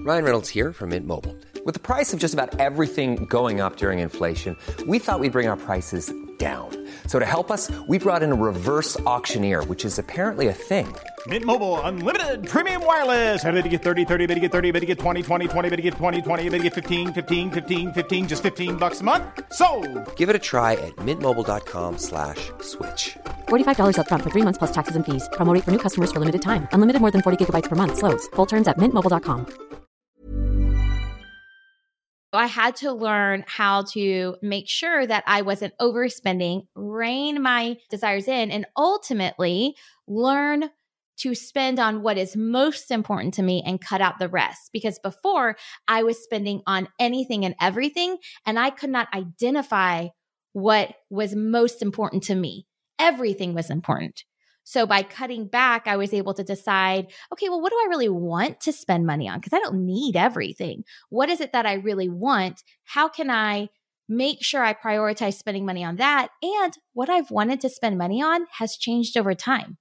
Ryan Reynolds here from Mint Mobile. With the price of just about everything going up during inflation, we thought we'd bring our prices down. So to help us, we brought in a reverse auctioneer, which is apparently a thing. Mint Mobile Unlimited Premium Wireless. How to get 30, 30, bit to get 30, bit to get 20, 20, 20, bit to get 20, 20, bit to get 15, 15, 15, 15, just $15 a month? Sold! Give it a try at mintmobile.com/switch. $45 up front for 3 months plus taxes and fees. Promo rate for new customers for limited time. Unlimited more than 40 gigabytes per month. Slows full terms at mintmobile.com. I had to learn how to make sure that I wasn't overspending, rein my desires in, and ultimately learn to spend on what is most important to me and cut out the rest. Because before, I was spending on anything and everything, and I could not identify what was most important to me. Everything was important. So by cutting back, I was able to decide, okay, well, what do I really want to spend money on? Because I don't need everything. What is it that I really want? How can I make sure I prioritize spending money on that? And what I've wanted to spend money on has changed over time.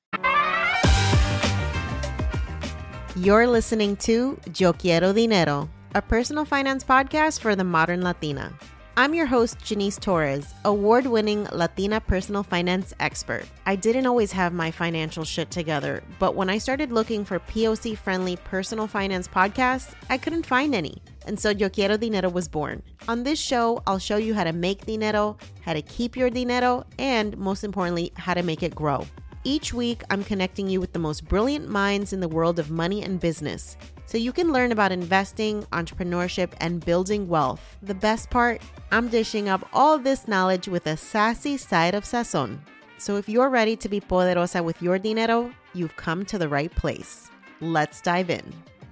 You're listening to Yo Quiero Dinero, a personal finance podcast for the modern Latina. I'm your host, Janice Torres, award-winning Latina personal finance expert. I didn't always have my financial shit together, but when I started looking for POC-friendly personal finance podcasts, I couldn't find any. And so Yo Quiero Dinero was born. On this show, I'll show you how to make dinero, how to keep your dinero, and most importantly, how to make it grow. Each week, I'm connecting you with the most brilliant minds in the world of money and business, so you can learn about investing, entrepreneurship, and building wealth. The best part, I'm dishing up all this knowledge with a sassy side of sazon. So if you're ready to be poderosa with your dinero, you've come to the right place. Let's dive in.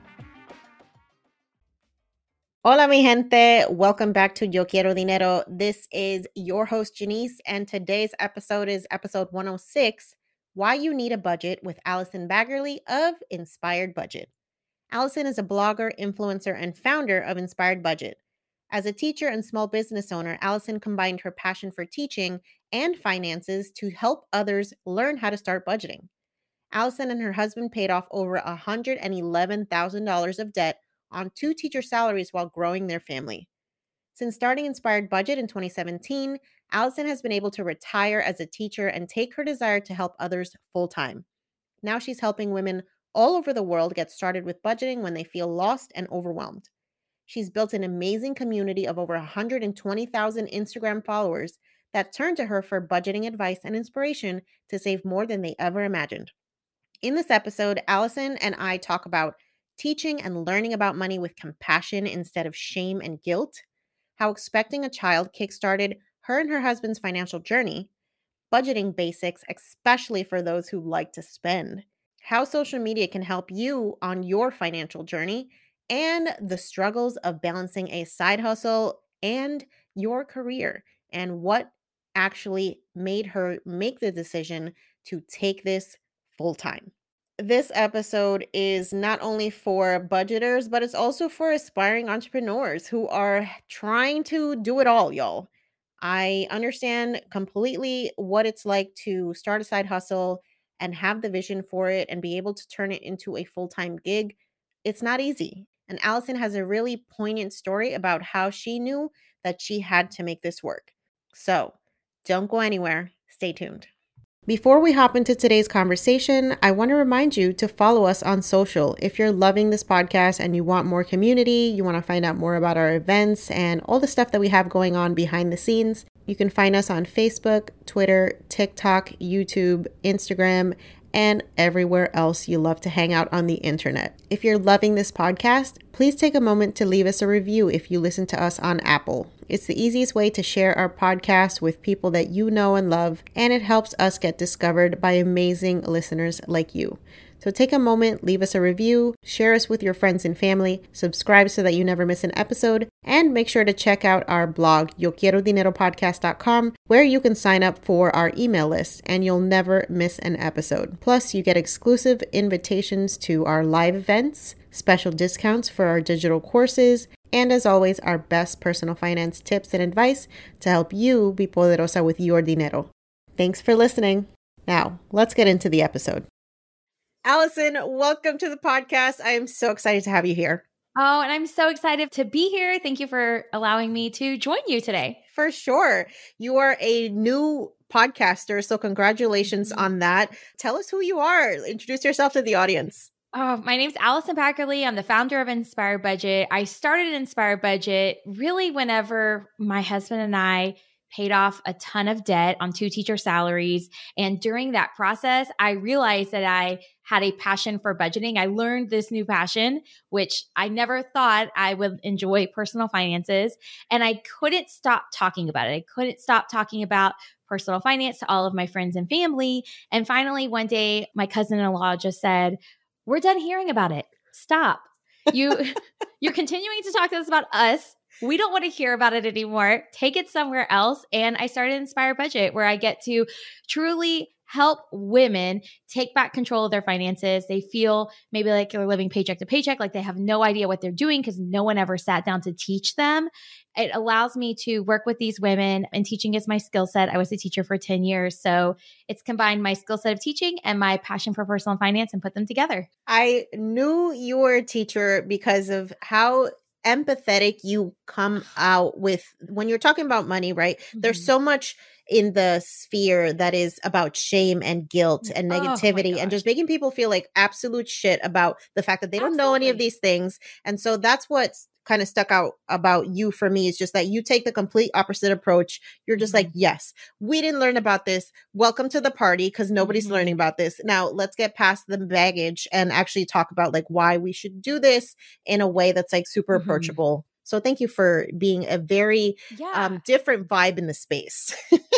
Hola, mi gente. Welcome back to Yo Quiero Dinero. This is your host, Janice, and today's episode is episode 106, Why You Need a Budget with Allison Baggerly of Inspired Budget. Allison is a blogger, influencer, and founder of Inspired Budget. As a teacher and small business owner, Allison combined her passion for teaching and finances to help others learn how to start budgeting. Allison and her husband paid off over $111,000 of debt on 2 teacher salaries while growing their family. Since starting Inspired Budget in 2017, Allison has been able to retire as a teacher and take her desire to help others full-time. Now she's helping women all over the world get started with budgeting when they feel lost and overwhelmed. She's built an amazing community of over 120,000 Instagram followers that turn to her for budgeting advice and inspiration to save more than they ever imagined. In this episode, Allison and I talk about teaching and learning about money with compassion instead of shame and guilt, how expecting a child kickstarted her and her husband's financial journey, budgeting basics, especially for those who like to spend, how social media can help you on your financial journey, and the struggles of balancing a side hustle and your career, and what actually made her make the decision to take this full-time. This episode is not only for budgeters, but it's also for aspiring entrepreneurs who are trying to do it all, y'all. I understand completely what it's like to start a side hustle and have the vision for it and be able to turn it into a full-time gig. It's not easy. And Allison has a really poignant story about how she knew that she had to make this work. So don't go anywhere. Stay tuned. Before we hop into today's conversation, I want to remind you to follow us on social. If you're loving this podcast and you want more community, you want to find out more about our events and all the stuff that we have going on behind the scenes, you can find us on Facebook, Twitter, TikTok, YouTube, Instagram, and everywhere else you love to hang out on the internet. If you're loving this podcast, please take a moment to leave us a review if you listen to us on Apple. It's the easiest way to share our podcast with people that you know and love, and it helps us get discovered by amazing listeners like you. So take a moment, leave us a review, share us with your friends and family, subscribe so that you never miss an episode, and make sure to check out our blog, YoQuieroDineroPodcast.com, where you can sign up for our email list and you'll never miss an episode. Plus, you get exclusive invitations to our live events, special discounts for our digital courses, and as always, our best personal finance tips and advice to help you be poderosa with your dinero. Thanks for listening. Now, let's get into the episode. Allison, welcome to the podcast. I am so excited to have you here. Oh, and I'm so excited to be here. Thank you for allowing me to join you today. For sure. You are a new podcaster, so congratulations on that. Tell us who you are. Introduce yourself to the audience. Oh, my name's Allison Packerly. I'm the founder of Inspire Budget. I started Inspire Budget really whenever my husband and I paid off a ton of debt on 2 teacher salaries. And during that process, I realized that I had a passion for budgeting. I learned this new passion, which I never thought I would enjoy personal finances. And I couldn't stop talking about it. I couldn't stop talking about personal finance to all of my friends and family. And finally, one day, my cousin-in-law just said, "We're done hearing about it. Stop. You're continuing to talk to us about us. We don't want to hear about it anymore. Take it somewhere else." And I started Inspire Budget, where I get to truly help women take back control of their finances. They feel maybe like they're living paycheck to paycheck, like they have no idea what they're doing because no one ever sat down to teach them. It allows me to work with these women, and teaching is my skill set. I was a teacher for 10 years. So it's combined my skill set of teaching and my passion for personal finance and put them together. I knew you were a teacher because of how empathetic you come out with when you're talking about money, right? Mm-hmm. There's so much in the sphere that is about shame and guilt and negativity and just making people feel like absolute shit about the fact that they don't know any of these things. And so that's what's kind of stuck out about you for me, is just that you take the complete opposite approach. You're just like, yes, we didn't learn about this. Welcome to the party, because nobody's learning about this. Now let's get past the baggage and actually talk about like why we should do this in a way that's like super approachable. So thank you for being a very different vibe in the space.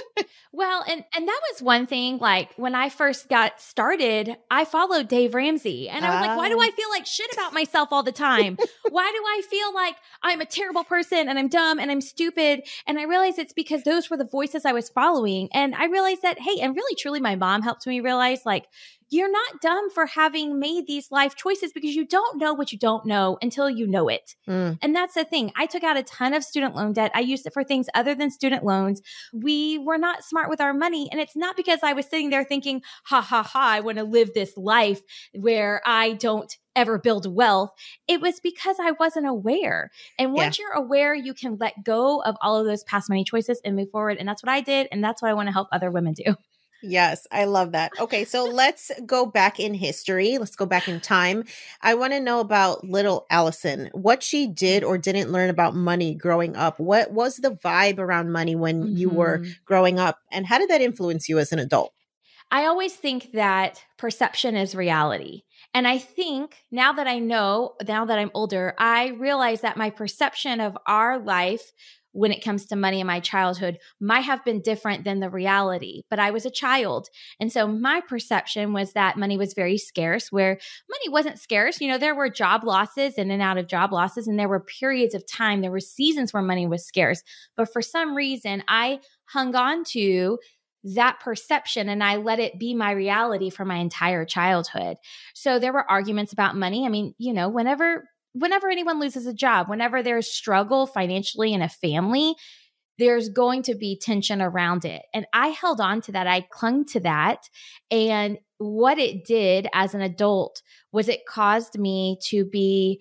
Well, and that was one thing, like when I first got started, I followed Dave Ramsey and I was like, why do I feel like shit about myself all the time? Why do I feel like I'm a terrible person and I'm dumb and I'm stupid? And I realized it's because those were the voices I was following. And I realized that, hey, and really truly my mom helped me realize like, you're not dumb for having made these life choices, because you don't know what you don't know until you know it. And that's the thing. I took out a ton of student loan debt. I used it for things other than student loans. We were not smart with our money. And it's not because I was sitting there thinking, ha, ha, ha, I want to live this life where I don't ever build wealth. It was because I wasn't aware. And once you're aware, you can let go of all of those past money choices and move forward. And that's what I did. And that's what I want to help other women do. Yes, I love that. Okay, so let's go back in history. Let's go back in time. I want to know about little Allison, what she did or didn't learn about money growing up. What was the vibe around money when you were growing up? And how did that influence you as an adult? I always think that perception is reality. And I think now that I know, now that I'm older, I realize that my perception of our life when it comes to money in my childhood might have been different than the reality, but I was a child. And so my perception was that money was very scarce, where money wasn't scarce. You know, there were job losses in and out of job losses, and there were periods of time, there were seasons where money was scarce. But for some reason, I hung on to that perception and I let it be my reality for my entire childhood. So there were arguments about money. I mean, you know, whenever anyone loses a job, whenever there's struggle financially in a family, there's going to be tension around it. And I held on to that. I clung to that. And what it did as an adult was it caused me to be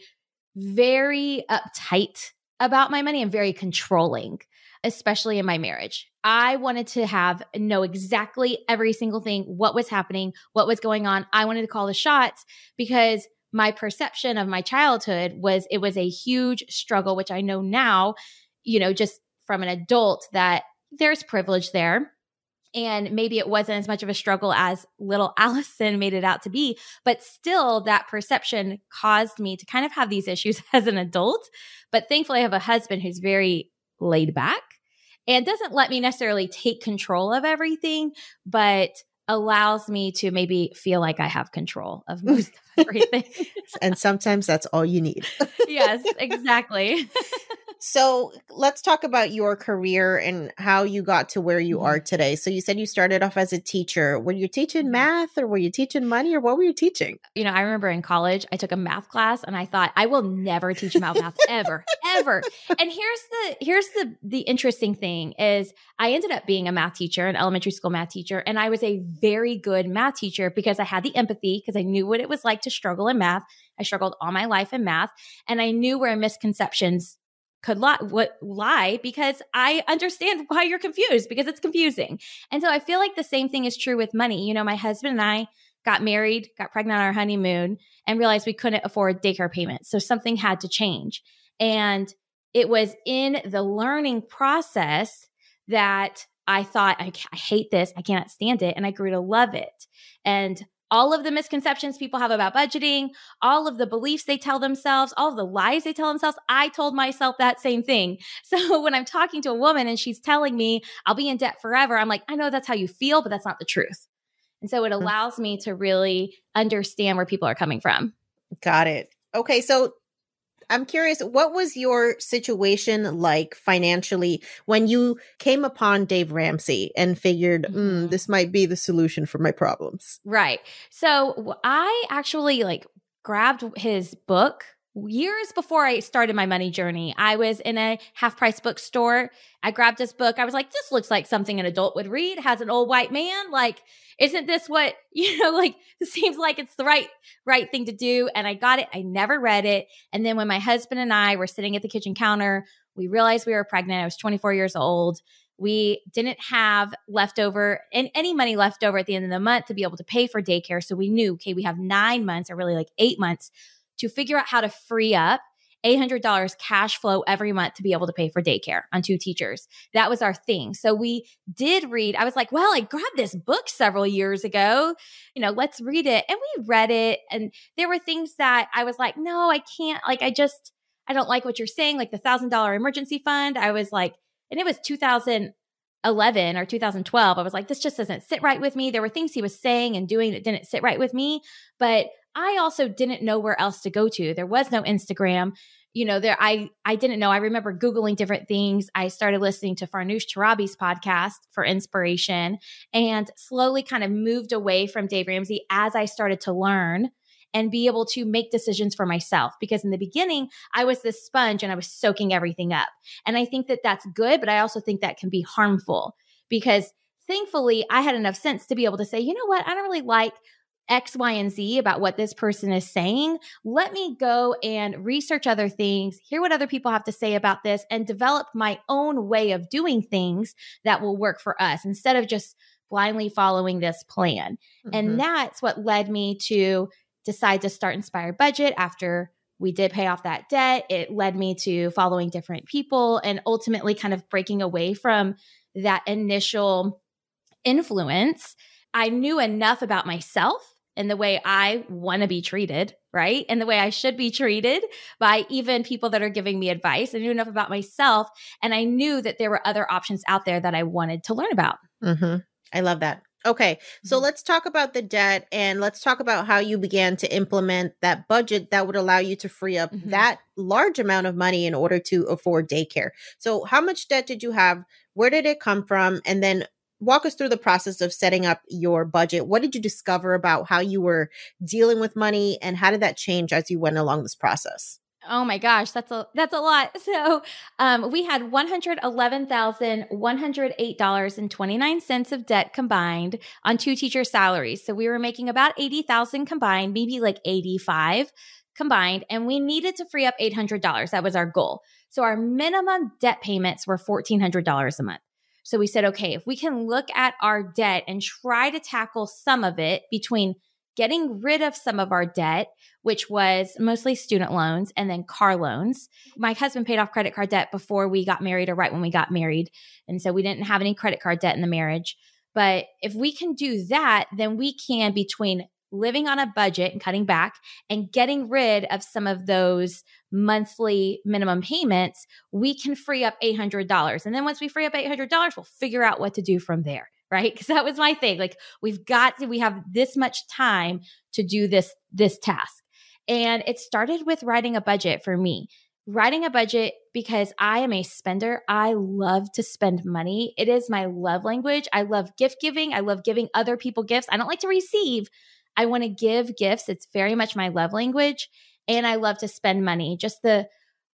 very uptight about my money and very controlling, especially in my marriage. I wanted to know exactly every single thing, what was happening, what was going on. I wanted to call the shots because my perception of my childhood was it was a huge struggle, which I know now, you know, just from an adult, that there's privilege there. And maybe it wasn't as much of a struggle as little Allison made it out to be, but still that perception caused me to kind of have these issues as an adult. But thankfully I have a husband who's very laid back and doesn't let me necessarily take control of everything, but allows me to maybe feel like I have control of most of everything. And sometimes that's all you need. Yes, exactly. So let's talk about your career and how you got to where you are today. So you said you started off as a teacher. Were you teaching math or were you teaching money or what were you teaching? You know, I remember in college, I took a math class and I thought, I will never teach about math ever, ever. And here's the interesting thing is I ended up being a math teacher, an elementary school math teacher. And I was a very good math teacher because I had the empathy, because I knew what it was like to struggle in math. I struggled all my life in math, and I knew where misconceptions could lie because I understand why you're confused, because it's confusing. And so I feel like the same thing is true with money. You know, my husband and I got married, got pregnant on our honeymoon, and realized we couldn't afford daycare payments. So something had to change. And it was in the learning process that I thought, I hate this. I cannot stand it. And I grew to love it. And all of the misconceptions people have about budgeting, all of the beliefs they tell themselves, all of the lies they tell themselves, I told myself that same thing. So when I'm talking to a woman and she's telling me I'll be in debt forever, I'm like, I know that's how you feel, but that's not the truth. And so it allows me to really understand where people are coming from. Got it. Okay. So I'm curious, what was your situation like financially when you came upon Dave Ramsey and figured, this might be the solution for my problems? Right. So I actually grabbed his book years before I started my money journey. I was in a half-price bookstore. I grabbed this book. I was like, this looks like something an adult would read. It has an old white man. Isn't this what, it seems like it's the right thing to do. And I got it. I never read it. And then when my husband and I were sitting at the kitchen counter, we realized we were pregnant. I was 24 years old. We didn't have any money left over at the end of the month to be able to pay for daycare. So we knew, okay, we have 9 months, or really 8 months, to figure out how to free up $800 cash flow every month to be able to pay for daycare on 2 teachers. That was our thing. So we did read. I was like, well, I grabbed this book several years ago, let's read it. And we read it. And there were things that I was like, no, I can't. I don't like what you're saying. Like the $1,000 emergency fund. I was like, and it was 2011 or 2012. I was like, this just doesn't sit right with me. There were things he was saying and doing that didn't sit right with me. But I also didn't know where else to go to. There was no Instagram. I didn't know. I remember Googling different things. I started listening to Farnoosh Torabi's podcast for inspiration and slowly kind of moved away from Dave Ramsey as I started to learn and be able to make decisions for myself. Because in the beginning, I was this sponge and I was soaking everything up. And I think that that's good, but I also think that can be harmful because thankfully I had enough sense to be able to say, you know what, I don't really like X, Y, and Z about what this person is saying. Let me go and research other things, hear what other people have to say about this, and develop my own way of doing things that will work for us instead of just blindly following this plan. And that's what led me to decide to start Inspired Budget after we did pay off that debt. It led me to following different people and ultimately kind of breaking away from that initial influence. I knew enough about myself and the way I want to be treated, right? And the way I should be treated by even people that are giving me advice. I knew enough about myself, and I knew that there were other options out there that I wanted to learn about. I love that. Okay, so let's talk about the debt, and let's talk about how you began to implement that budget that would allow you to free up that large amount of money in order to afford daycare. So how much debt did you have? Where did it come from? And then walk us through the process of setting up your budget. What did you discover about how you were dealing with money, and how did that change as you went along this process? Oh my gosh, that's a lot. So we had $111,108.29 of debt combined on 2 teacher salaries. So we were making about $80,000 combined, maybe like $85,000 combined, and we needed to free up $800. That was our goal. So our minimum debt payments were $1,400 a month. So we said, okay, if we can look at our debt and try to tackle some of it between getting rid of some of our debt, which was mostly student loans and then car loans. My husband paid off credit card debt before we got married or right when we got married. And so we didn't have any credit card debt in the marriage. But if we can do that, then we can, between living on a budget and cutting back and getting rid of some of those monthly minimum payments, we can free up $800. And then once we free up $800, we'll figure out what to do from there, right? Because that was my thing. Like, we have this much time to do this task. And it started with writing a budget for me. Writing a budget because I am a spender. I love to spend money. It is my love language. I love gift giving. I love giving other people gifts. I don't like to receive. I want to give gifts. It's very much my love language. And I love to spend money. Just the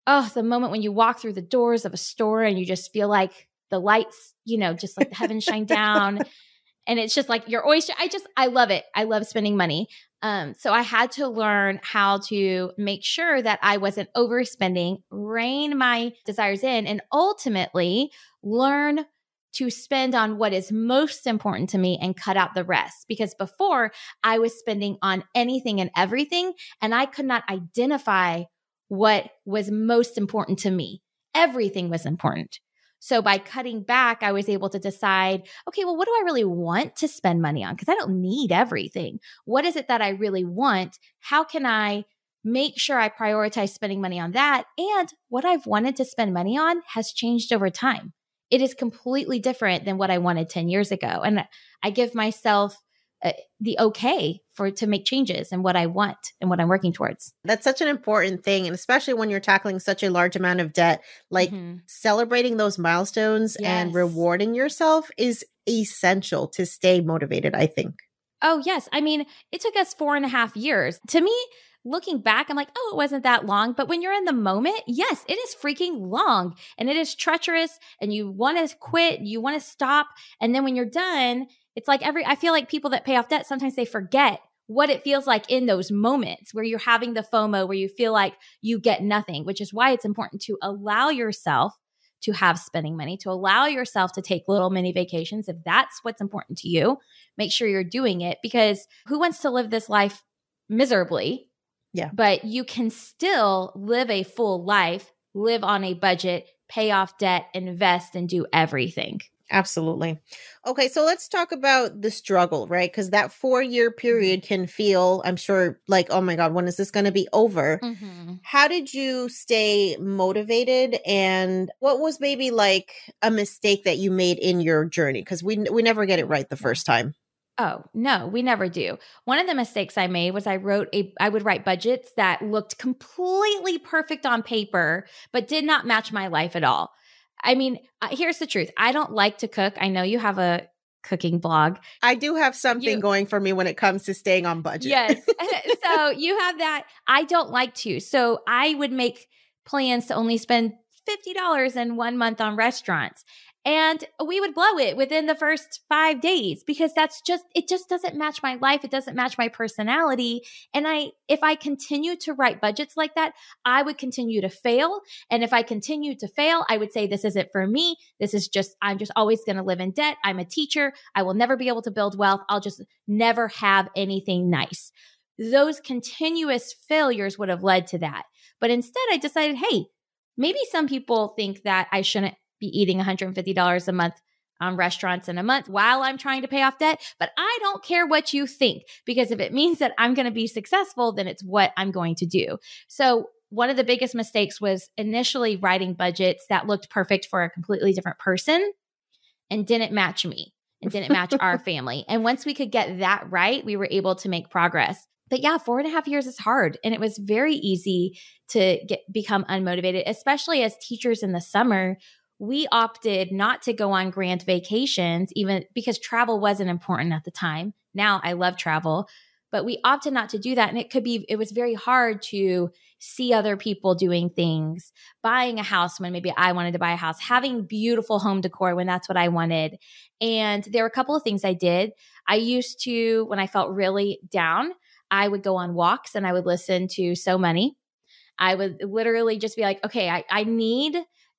Oh, the moment when you walk through the doors of a store and you just feel like the lights, just like the heavens shine down. And it's just like your oyster. I love it. I love spending money. So I had to learn how to make sure that I wasn't overspending, rein my desires in, and ultimately learn to spend on what is most important to me and cut out the rest. Because before I was spending on anything and everything, and I could not identify what was most important to me. Everything was important. So by cutting back, I was able to decide, okay, well, what do I really want to spend money on? Because I don't need everything. What is it that I really want? How can I make sure I prioritize spending money on that? And what I've wanted to spend money on has changed over time. It is completely different than what I wanted 10 years ago. And I give myself the okay to make changes in what I want and what I'm working towards. That's such an important thing. And especially when you're tackling such a large amount of debt, like celebrating those milestones and rewarding yourself is essential to stay motivated, I think. Oh, yes. I mean, it took us 4.5 years. To me, looking back, I'm like, oh, it wasn't that long. But when you're in the moment, yes, it is freaking long and it is treacherous and you want to quit, you want to stop. And then when you're done, it's like I feel like people that pay off debt, sometimes they forget what it feels like in those moments where you're having the FOMO, where you feel like you get nothing, which is why it's important to allow yourself to have spending money, to allow yourself to take little mini vacations. If that's what's important to you, make sure you're doing it, because who wants to live this life miserably? Yeah. But you can still live a full life, live on a budget, pay off debt, invest, and do everything. Absolutely. Okay, so let's talk about the struggle, right? Because that 4-year period can feel, I'm sure, like, oh my God, when is this going to be over? How did you stay motivated? And what was maybe like a mistake that you made in your journey? Because we never get it right the first time. Oh, no, we never do. One of the mistakes I made was I would write budgets that looked completely perfect on paper, but did not match my life at all. I mean, here's the truth. I don't like to cook. I know you have a cooking blog. I do have something going for me when it comes to staying on budget. Yes. So you have that. I don't like to. So I would make plans to only spend $50 in 1 month on restaurants. And we would blow it within the first 5 days because it just doesn't match my life. It doesn't match my personality. And if I continue to write budgets like that, I would continue to fail. And if I continue to fail, I would say, this isn't for me. I'm just always going to live in debt. I'm a teacher. I will never be able to build wealth. I'll just never have anything nice. Those continuous failures would have led to that. But instead I decided, hey, maybe some people think that I shouldn't be eating $150 a month on restaurants in a month while I'm trying to pay off debt. But I don't care what you think, because if it means that I'm going to be successful, then it's what I'm going to do. So one of the biggest mistakes was initially writing budgets that looked perfect for a completely different person and didn't match me and didn't match our family. And once we could get that right, we were able to make progress. But yeah, 4.5 years is hard. And it was very easy to become unmotivated, especially as teachers in the summer. We opted not to go on grand vacations, even because travel wasn't important at the time. Now I love travel, but we opted not to do that. And it was very hard to see other people doing things, buying a house when maybe I wanted to buy a house, having beautiful home decor when that's what I wanted. And there were a couple of things I did. I used to, when I felt really down, I would go on walks and I would listen to So Money. I would literally just be like, okay, I need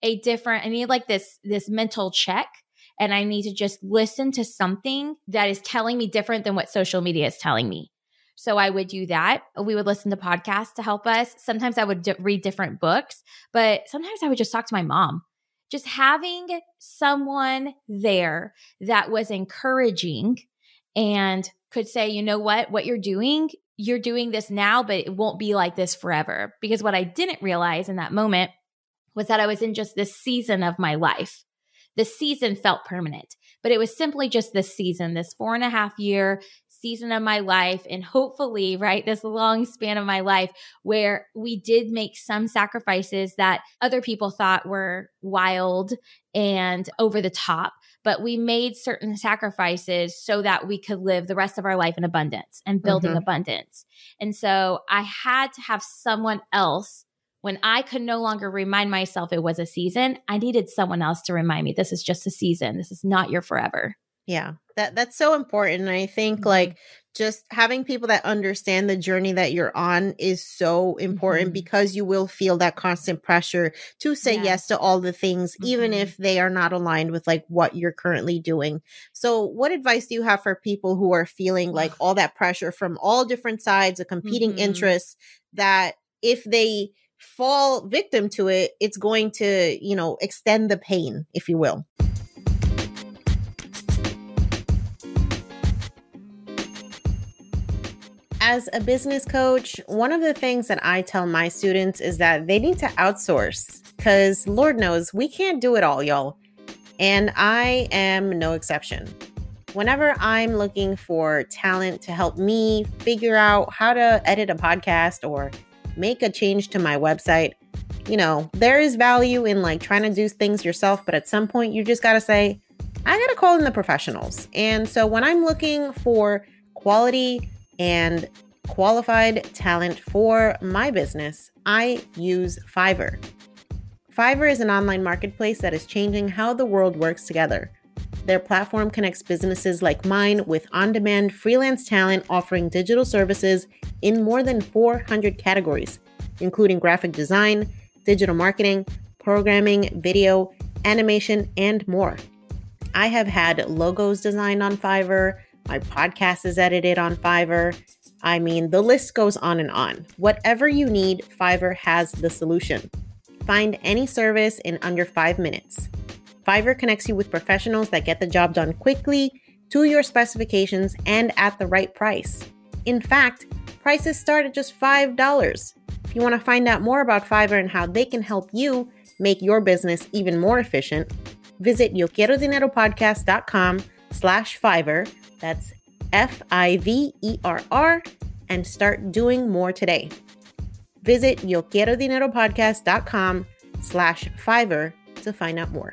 like this mental check, and I need to just listen to something that is telling me different than what social media is telling me. So I would do that. We would listen to podcasts to help us. Sometimes I would read different books, but sometimes I would just talk to my mom. Just having someone there that was encouraging and could say, you know what you're doing this now, but it won't be like this forever. Because what I didn't realize in that moment was that I was in just this season of my life. The season felt permanent, but it was simply just this season, this 4.5 year season of my life. And hopefully, right, this long span of my life where we did make some sacrifices that other people thought were wild and over the top. But we made certain sacrifices so that we could live the rest of our life in abundance and building abundance. And so I had to have someone else when I could no longer remind myself it was a season, I needed someone else to remind me this is just a season. This is not your forever. Yeah, that's so important. And I think like just having people that understand the journey that you're on is so important because you will feel that constant pressure to say yes to all the things, even if they are not aligned with like what you're currently doing. So what advice do you have for people who are feeling like all that pressure from all different sides of competing interests, that if they fall victim to it, it's going to, you know, extend the pain, if you will? As a business coach, one of the things that I tell my students is that they need to outsource, because Lord knows we can't do it all, y'all. And I am no exception. Whenever I'm looking for talent to help me figure out how to edit a podcast or make a change to my website, you know, there is value in like trying to do things yourself, but at some point you just got to say, I got to call in the professionals. And so when I'm looking for quality and qualified talent for my business, I use Fiverr. Fiverr is an online marketplace that is changing how the world works together. Their platform connects businesses like mine with on-demand freelance talent offering digital services in more than 400 categories, including graphic design, digital marketing, programming, video, animation, and more. I have had logos designed on Fiverr. My podcast is edited on Fiverr. I mean, the list goes on and on. Whatever you need, Fiverr has the solution. Find any service in under 5 minutes. Fiverr connects you with professionals that get the job done quickly, to your specifications, and at the right price. In fact, prices start at just $5. If you want to find out more about Fiverr and how they can help you make your business even more efficient, visit YoQuieroDineroPodcast.com/Fiverr. That's Fiverr, and start doing more today. Visit YoQuieroDineroPodcast.com/Fiverr to find out more.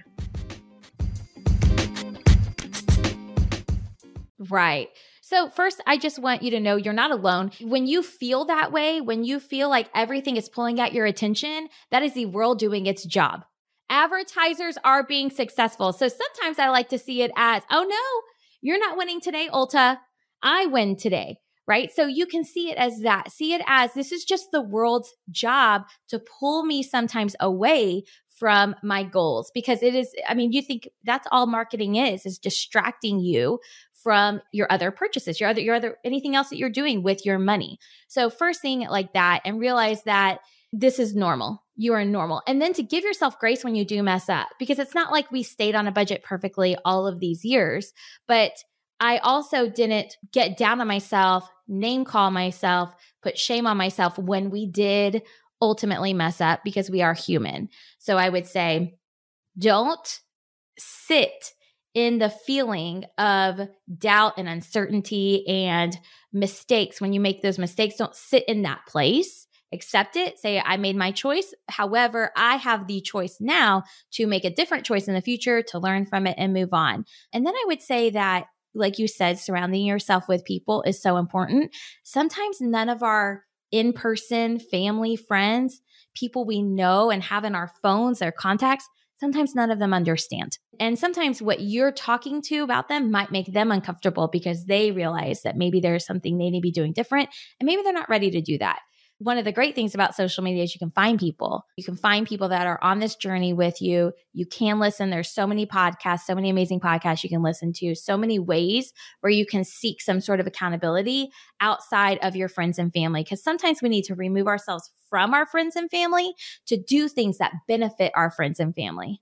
Right. So first, I just want you to know you're not alone. When you feel that way, when you feel like everything is pulling at your attention, that is the world doing its job. Advertisers are being successful. So sometimes I like to see it as, oh no, you're not winning today, Ulta. I win today, right? So you can see it as that. See it as this is just the world's job to pull me sometimes away from my goals, because it is, I mean, you think that's all marketing is distracting you from your other purchases, your other anything else that you're doing with your money. So first seeing it like that and realize that this is normal. You are normal. And then to give yourself grace when you do mess up, because it's not like we stayed on a budget perfectly all of these years, but I also didn't get down on myself, name call myself, put shame on myself when we did ultimately mess up, because we are human. So I would say, don't sit in the feeling of doubt and uncertainty and mistakes. When you make those mistakes, don't sit in that place. Accept it. Say, I made my choice. However, I have the choice now to make a different choice in the future, to learn from it and move on. And then I would say that, like you said, surrounding yourself with people is so important. Sometimes none of our in-person family, friends, people we know and have in our phones, their contacts, sometimes none of them understand. And sometimes what you're talking to about them might make them uncomfortable because they realize that maybe there's something they need to be doing different, and maybe they're not ready to do that. One of the great things about social media is you can find people. You can find people that are on this journey with you. You can listen. There's so many podcasts, so many amazing podcasts you can listen to, so many ways where you can seek some sort of accountability outside of your friends and family. Because sometimes we need to remove ourselves from our friends and family to do things that benefit our friends and family.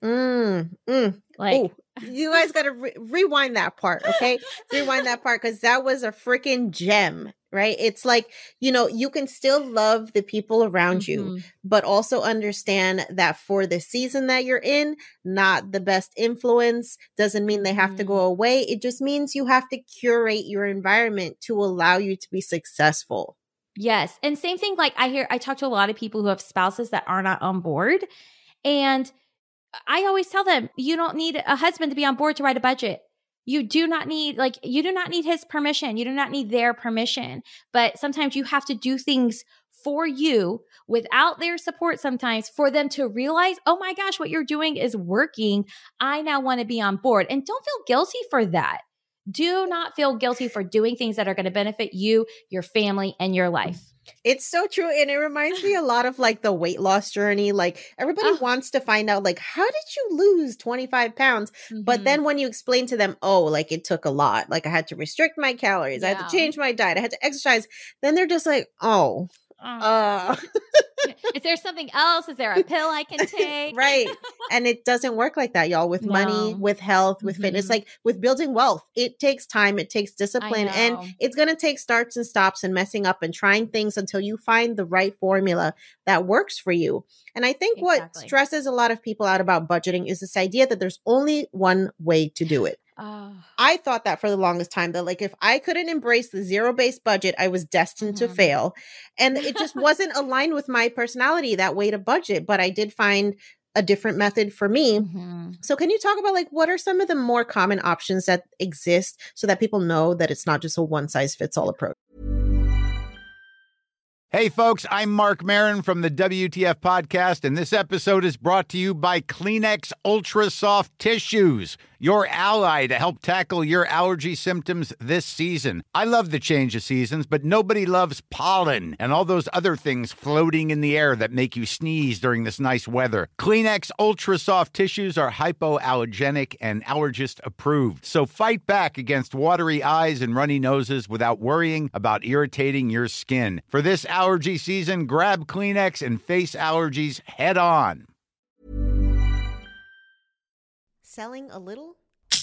Like, you guys got to rewind that part, okay? Rewind that part, because that was a freaking gem, right? It's like, you know, you can still love the people around you, but also understand that for the season that you're in, not the best influence doesn't mean they have to go away. It just means you have to curate your environment to allow you to be successful. Yes. And same thing, like I talk to a lot of people who have spouses that are not on board. And I always tell them, you don't need a husband to be on board to write a budget. You do not need his permission. You do not need their permission. But sometimes you have to do things for you without their support sometimes for them to realize, oh my gosh, what you're doing is working. I now want to be on board. And don't feel guilty for that. Do not feel guilty for doing things that are going to benefit you, your family, and your life. It's so true. And it reminds me a lot of like the weight loss journey. Like everybody wants to find out, like, how did you lose 25 pounds? But then when you explain to them, oh, like it took a lot. Like I had to restrict my calories. I had to change my diet. I had to exercise. Then they're just like, oh. Is there something else? Is there a pill I can take? Right. And it doesn't work like that, y'all. With money, with health, with fitness, like with building wealth, it takes time, it takes discipline, and it's going to take starts and stops and messing up and trying things until you find the right formula that works for you. And I think what stresses a lot of people out about budgeting is this idea that there's only one way to do it. I thought that for the longest time, that like if I couldn't embrace the zero-based budget, I was destined to fail. And it just wasn't aligned with my personality, that way to budget. But I did find a different method for me. So can you talk about like what are some of the more common options that exist so that people know that it's not just a one-size-fits-all approach? Hey, folks, I'm Mark Maron from the WTF Podcast, and this episode is brought to you by Kleenex Ultra Soft Tissues, your ally to help tackle your allergy symptoms this season. I love the change of seasons, but nobody loves pollen and all those other things floating in the air that make you sneeze during this nice weather. Kleenex Ultra Soft Tissues are hypoallergenic and allergist approved, so fight back against watery eyes and runny noses without worrying about irritating your skin. For this allergy season, grab Kleenex and face allergies head on. Selling a little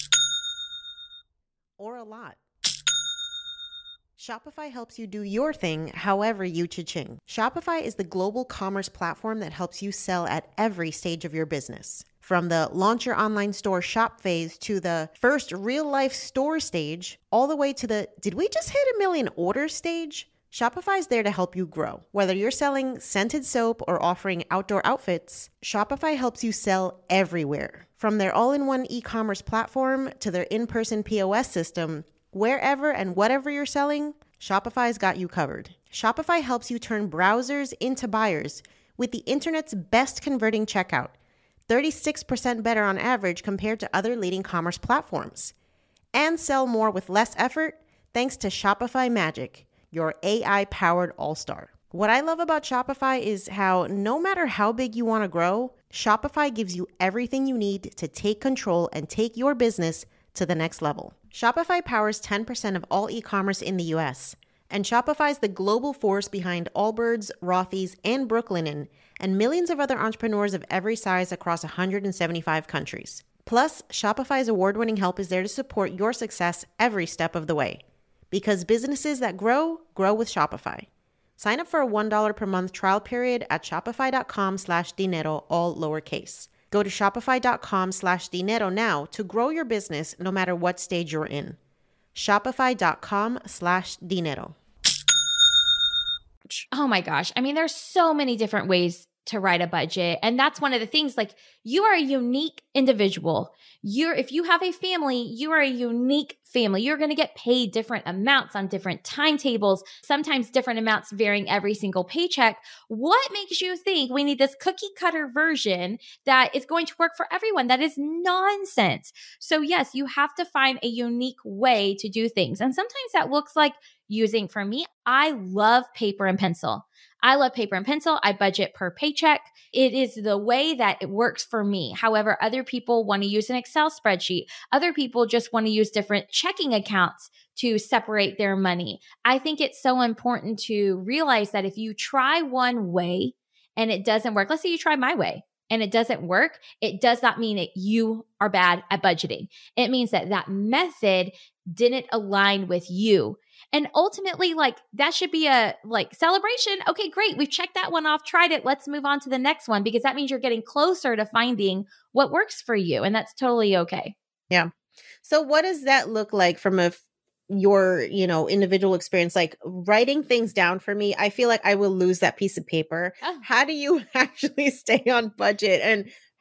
or a lot? Shopify helps you do your thing however you cha-ching. Shopify is the global commerce platform that helps you sell at every stage of your business. From the launch your online store shop phase to the first real-life store stage, all the way to the did we just hit 1 million orders stage? Shopify is there to help you grow. Whether you're selling scented soap or offering outdoor outfits, Shopify helps you sell everywhere. From their all-in-one e-commerce platform to their in-person POS system, wherever and whatever you're selling, Shopify's got you covered. Shopify helps you turn browsers into buyers with the internet's best converting checkout, 36% better on average compared to other leading commerce platforms. And sell more with less effort thanks to Shopify Magic, your AI-powered all-star. What I love about Shopify is how no matter how big you want to grow, Shopify gives you everything you need to take control and take your business to the next level. Shopify powers 10% of all e-commerce in the US, and Shopify is the global force behind Allbirds, Rothy's, and Brooklinen, and millions of other entrepreneurs of every size across 175 countries. Plus, Shopify's award-winning help is there to support your success every step of the way. Because businesses that grow, grow with Shopify. Sign up for a $1 per month trial period at shopify.com/dinero, all lowercase. Go to shopify.com/dinero now to grow your business no matter what stage you're in. Shopify.com/dinero. Oh my gosh. I mean, there's so many different ways to write a budget. And that's one of the things, like, you are a unique individual. If you have a family, you are a unique family. You're going to get paid different amounts on different timetables, sometimes different amounts varying every single paycheck. What makes you think we need this cookie cutter version that is going to work for everyone? That is nonsense. So yes, you have to find a unique way to do things. And sometimes that looks like using, for me, I love paper and pencil. I love paper and pencil. I budget per paycheck. It is the way that it works for me. However, other people want to use an Excel spreadsheet. Other people just want to use different checking accounts to separate their money. I think it's so important to realize that if you try one way and it doesn't work, let's say you try my way and it doesn't work, it does not mean that you are bad at budgeting. It means that that method didn't align with you. And ultimately, like, that should be a celebration. Okay, great. We've checked that one off, tried it. Let's move on to the next one, because that means you're getting closer to finding what works for you. And that's totally okay. Yeah. So what does that look like from your individual experience? Like, writing things down, for me, I feel like I will lose that piece of paper. Oh. How do you actually stay on budget? And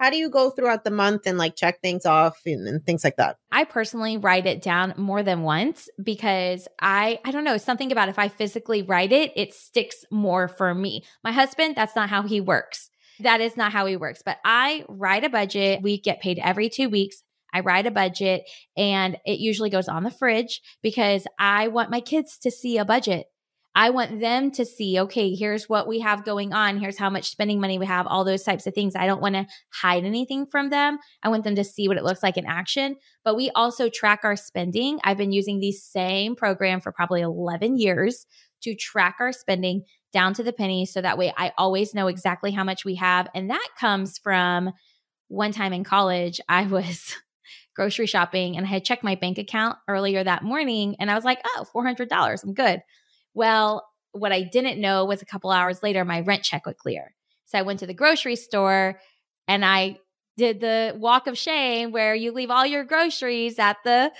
how do you go throughout the month and like check things off and things like that? I personally write it down more than once because I don't know, something about if I physically write it, it sticks more for me. My husband, that's not how he works. That is not how he works. But I write a budget. We get paid every 2 weeks. I write a budget and it usually goes on the fridge because I want my kids to see a budget. I want them to see, okay, here's what we have going on. Here's how much spending money we have, all those types of things. I don't want to hide anything from them. I want them to see what it looks like in action. But we also track our spending. I've been using the same program for probably 11 years to track our spending down to the penny. So that way I always know exactly how much we have. And that comes from one time in college, I was grocery shopping and I had checked my bank account earlier that morning and I was like, oh, $400, I'm good. Well, what I didn't know was a couple hours later, my rent check would clear. So I went to the grocery store and I did the walk of shame where you leave all your groceries at the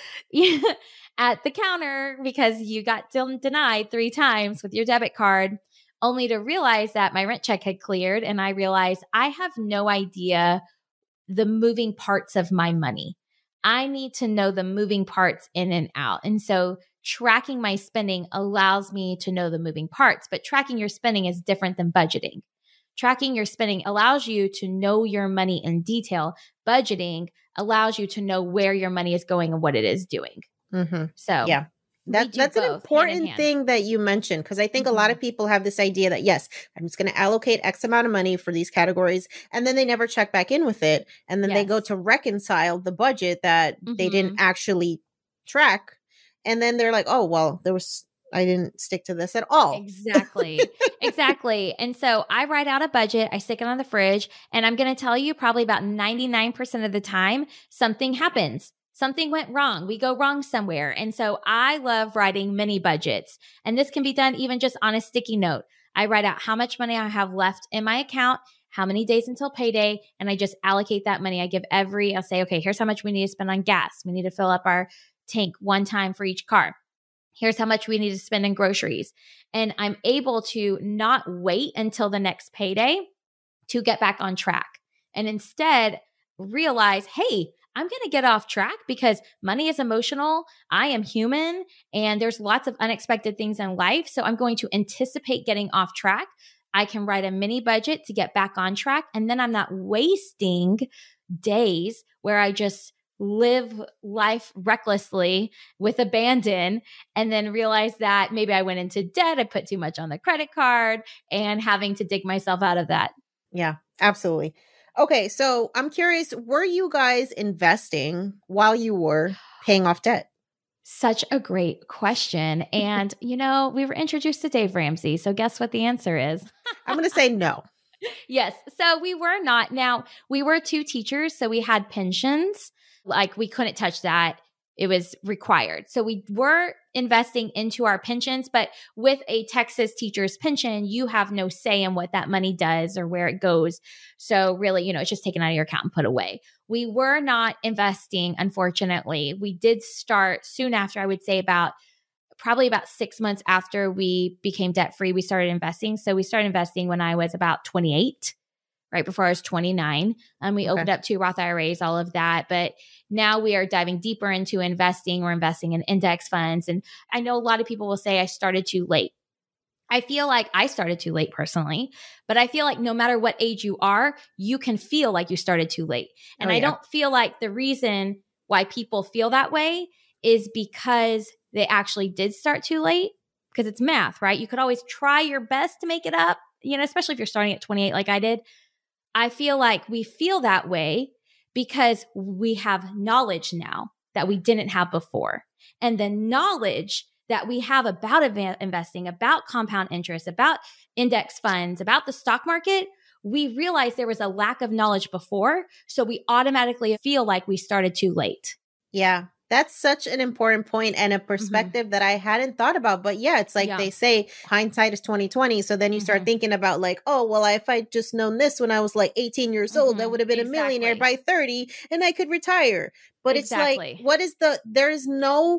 at the counter because you got denied 3 times with your debit card, only to realize that my rent check had cleared. And I realized I have no idea the moving parts of my money. I need to know the moving parts in and out. And so tracking my spending allows me to know the moving parts, but tracking your spending is different than budgeting. Tracking your spending allows you to know your money in detail. Budgeting allows you to know where your money is going and what it is doing. Mm-hmm. So yeah. That's an important thing that you mentioned, because I think a lot of people have this idea that, yes, I'm just going to allocate X amount of money for these categories, and then they never check back in with it. And then they go to reconcile the budget that they didn't actually track. And then they're like, oh, well, I didn't stick to this at all. Exactly. Exactly. And so I write out a budget, I stick it on the fridge, and I'm going to tell you probably about 99% of the time, something happens. Something went wrong. We go wrong somewhere. And so I love writing mini budgets. And this can be done even just on a sticky note. I write out how much money I have left in my account, how many days until payday, and I just allocate that money. I'll say, okay, here's how much we need to spend on gas. We need to fill up our tank one time for each car. Here's how much we need to spend in groceries. And I'm able to not wait until the next payday to get back on track and instead realize, hey, I'm going to get off track because money is emotional. I am human and there's lots of unexpected things in life. So I'm going to anticipate getting off track. I can write a mini budget to get back on track. And then I'm not wasting days where I just live life recklessly with abandon and then realize that maybe I went into debt. I put too much on the credit card and having to dig myself out of that. Yeah, absolutely. Okay, so I'm curious, were you guys investing while you were paying off debt? Such a great question. And, we were introduced to Dave Ramsey. So guess what the answer is? I'm going to say no. Yes. So we were not. Now, we were 2 teachers, so we had pensions. Like we couldn't touch that. It was required. So we were investing into our pensions, but with a Texas teacher's pension, you have no say in what that money does or where it goes. So really, it's just taken out of your account and put away. We were not investing, unfortunately. We did start soon after, I would say probably about 6 months after we became debt-free, we started investing. So we started investing when I was about 28. Right before I was 29. We opened up 2 Roth IRAs, all of that. But now we are diving deeper into investing. We're investing in index funds. And I know a lot of people will say I started too late. I feel like I started too late personally, but I feel like no matter what age you are, you can feel like you started too late. And I don't feel like the reason why people feel that way is because they actually did start too late, because it's math, right? You could always try your best to make it up, especially if you're starting at 28 like I did. I feel like we feel that way because we have knowledge now that we didn't have before. And the knowledge that we have about investing, about compound interest, about index funds, about the stock market, we realized there was a lack of knowledge before. So we automatically feel like we started too late. Yeah. That's such an important point and a perspective that I hadn't thought about. But yeah, it's like they say hindsight is 20/20. So then you start thinking about like, oh, well, if I just known this when I was like 18 years old, I would have been a millionaire by 30 and I could retire. But it's like, there is no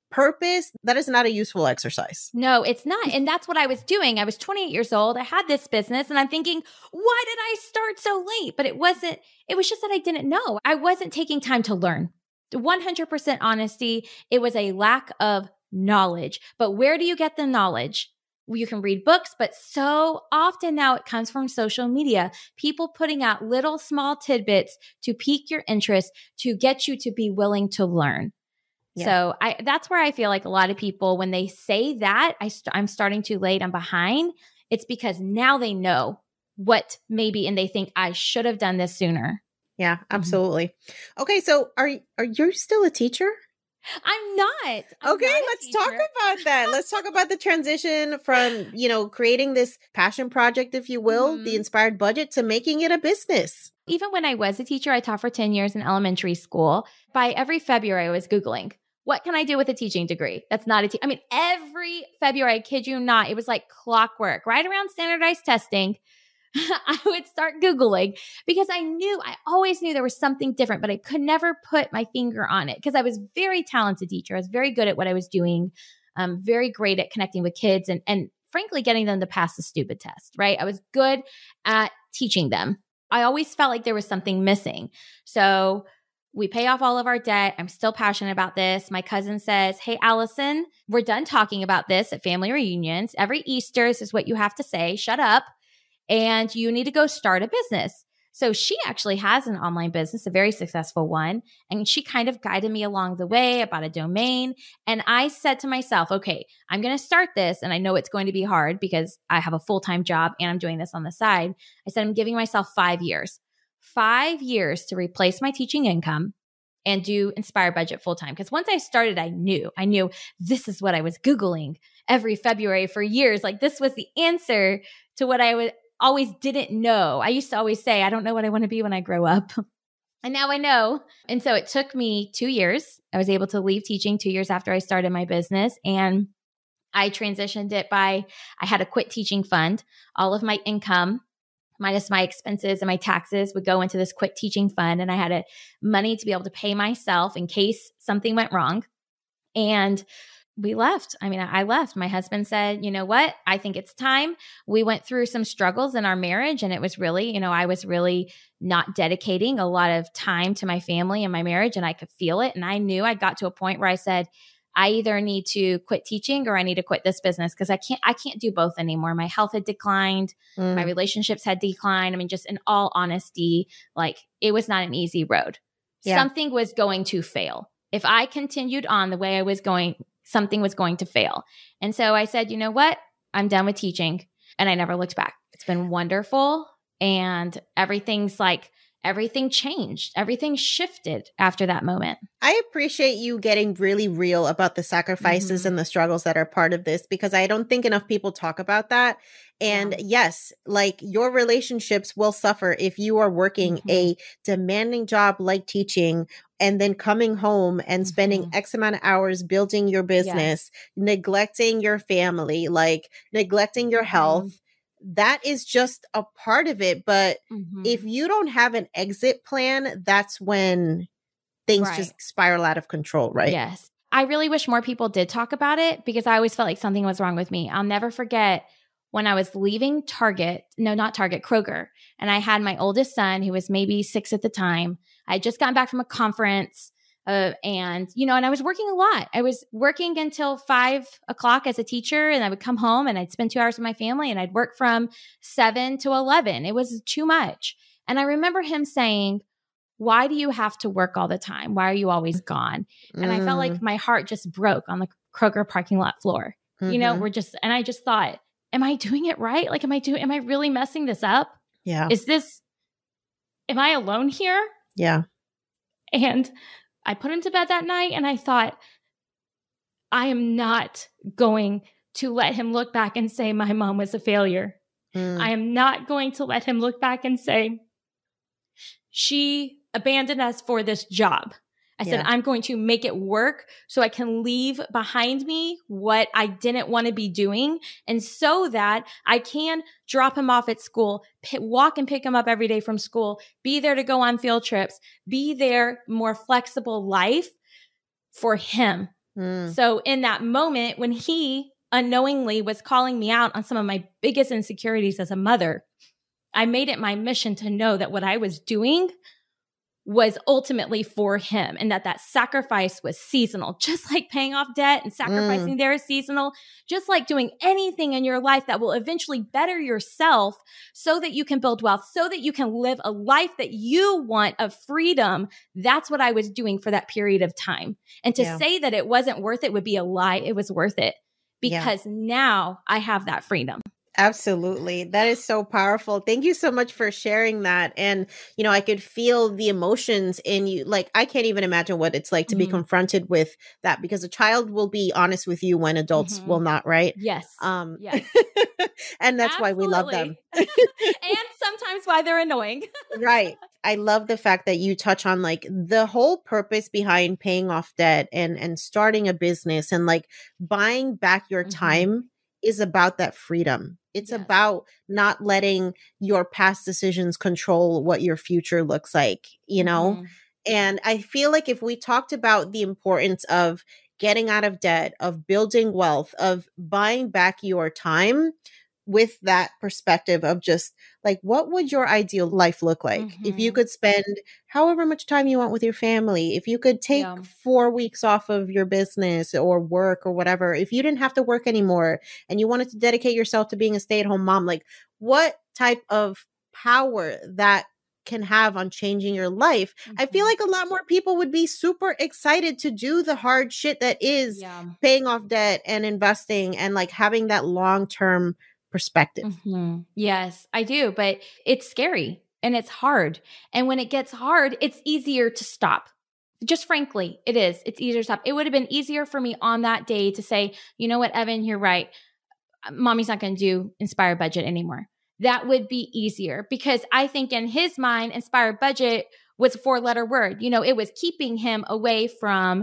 purpose, that is not a useful exercise. No, it's not. And that's what I was doing. I was 28 years old. I had this business and I'm thinking, why did I start so late? But it was just that I didn't know. I wasn't taking time to learn. 100% honesty. It was a lack of knowledge. But where do you get the knowledge? You can read books, but so often now it comes from social media. People putting out little small tidbits to pique your interest, to get you to be willing to learn. Yeah. So that's where I feel like a lot of people, when they say that, I'm starting too late, I'm behind. It's because now they know what maybe, and they think I should have done this sooner. Yeah, absolutely. Mm-hmm. Okay, so are you still a teacher? I'm not. Let's talk about that. Let's talk about the transition from, creating this passion project, if you will, the Inspired Budget, to making it a business. Even when I was a teacher, I taught for 10 years in elementary school. By every February, I was Googling, what can I do with a teaching degree? That's not every February, I kid you not, it was like clockwork. Right around standardized testing, I would start Googling because I always knew there was something different, but I could never put my finger on it because I was a very talented teacher. I was very good at what I was doing, very great at connecting with kids and frankly, getting them to pass the stupid test, right? I was good at teaching them. I always felt like there was something missing. So we pay off all of our debt. I'm still passionate about this. My cousin says, hey, Allison, we're done talking about this at family reunions. Every Easter, this is what you have to say. Shut up. And you need to go start a business. So she actually has an online business, a very successful one. And she kind of guided me along the way about a domain. And I said to myself, okay, I'm going to start this. And I know it's going to be hard because I have a full-time job and I'm doing this on the side. I said, I'm giving myself 5 years. 5 years to replace my teaching income and do Inspired Budget full-time. Because once I started, I knew this is what I was Googling every February for years. Like this was the answer to what I always didn't know. I used to always say, I don't know what I want to be when I grow up. And now I know. And so it took me 2 years. I was able to leave teaching 2 years after I started my business. And I transitioned it I had a quit teaching fund. All of my income minus my expenses and my taxes would go into this quit teaching fund. And I had money to be able to pay myself in case something went wrong. And we left. I left. My husband said, you know what? I think it's time. We went through some struggles in our marriage and it was really, I was really not dedicating a lot of time to my family and my marriage and I could feel it. And I knew I got to a point where I said, I either need to quit teaching or I need to quit this business because I can't do both anymore. My health had declined. My relationships had declined. Just in all honesty, like it was not an easy road. Yeah. Something was going to fail. If I continued on the way I was going, something was going to fail. And so I said, you know what? I'm done with teaching. And I never looked back. It's been wonderful. And everything changed. Everything shifted after that moment. I appreciate you getting really real about the sacrifices and the struggles that are part of this because I don't think enough people talk about that. And yes, like your relationships will suffer if you are working a demanding job like teaching and then coming home and spending X amount of hours building your business, neglecting your family, like neglecting your health. That is just a part of it. But if you don't have an exit plan, that's when things just spiral out of control, right? Yes. I really wish more people did talk about it because I always felt like something was wrong with me. I'll never forget when I was leaving Kroger. And I had my oldest son who was maybe 6 at the time. I had just gotten back from a conference. And I was working a lot. I was working until 5 o'clock as a teacher and I would come home and I'd spend 2 hours with my family and I'd work from 7 to 11. It was too much. And I remember him saying, why do you have to work all the time? Why are you always gone? And I felt like my heart just broke on the Kroger parking lot floor. And I just thought, am I doing it right? Like, am I really messing this up? Yeah. Am I alone here? Yeah. And I put him to bed that night and I thought, I am not going to let him look back and say my mom was a failure. I am not going to let him look back and say she abandoned us for this job. I said, I'm going to make it work so I can leave behind me what I didn't want to be doing. And so that I can drop him off at school, walk and pick him up every day from school, be there to go on field trips, be there, more flexible life for him. Mm. So in that moment, when he unknowingly was calling me out on some of my biggest insecurities as a mother, I made it my mission to know that what I was doing was ultimately for him, and that sacrifice was seasonal, just like paying off debt and sacrificing there is seasonal, just like doing anything in your life that will eventually better yourself so that you can build wealth, so that you can live a life that you want of freedom. That's what I was doing for that period of time. And to say that it wasn't worth it would be a lie. It was worth it because now I have that freedom. Absolutely. That is so powerful. Thank you so much for sharing that. And, you know, I could feel the emotions in you. Like, I can't even imagine what it's like to be confronted with that, because a child will be honest with you when adults will not, right? Yes. Yes. And that's why we love them. And sometimes why they're annoying. Right. I love the fact that you touch on like the whole purpose behind paying off debt and starting a business and like buying back your time is about that freedom. It's about not letting your past decisions control what your future looks like, you know? And I feel like if we talked about the importance of getting out of debt, of building wealth, of buying back your time with that perspective of just like, what would your ideal life look like if you could spend however much time you want with your family, if you could take 4 weeks off of your business or work or whatever, if you didn't have to work anymore and you wanted to dedicate yourself to being a stay-at-home mom, like what type of power that can have on changing your life. I feel like a lot more people would be super excited to do the hard shit that is paying off debt and investing and like having that long-term perspective. Yes, I do. But it's scary and it's hard. And when it gets hard, it's easier to stop. Just frankly, it is. It's easier to stop. It would have been easier for me on that day to say, you know what, Evan, you're right. Mommy's not going to do Inspire Budget anymore. That would be easier because I think in his mind, Inspire Budget was a 4-letter word. You know, it was keeping him away from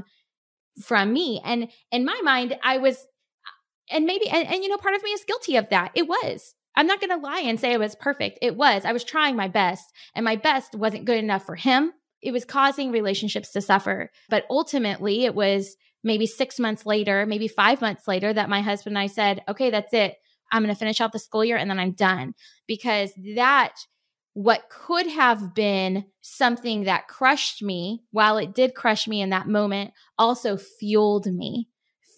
me. And in my mind, I was, and maybe, and you know, part of me is guilty of that. It was. I'm not going to lie and say it was perfect. It was. I was trying my best, and my best wasn't good enough for him. It was causing relationships to suffer. But ultimately, it was maybe 6 months later, maybe 5 months later that my husband and I said, okay, that's it. I'm going to finish out the school year and then I'm done. Because what could have been something that crushed me, while it did crush me in that moment, also fueled me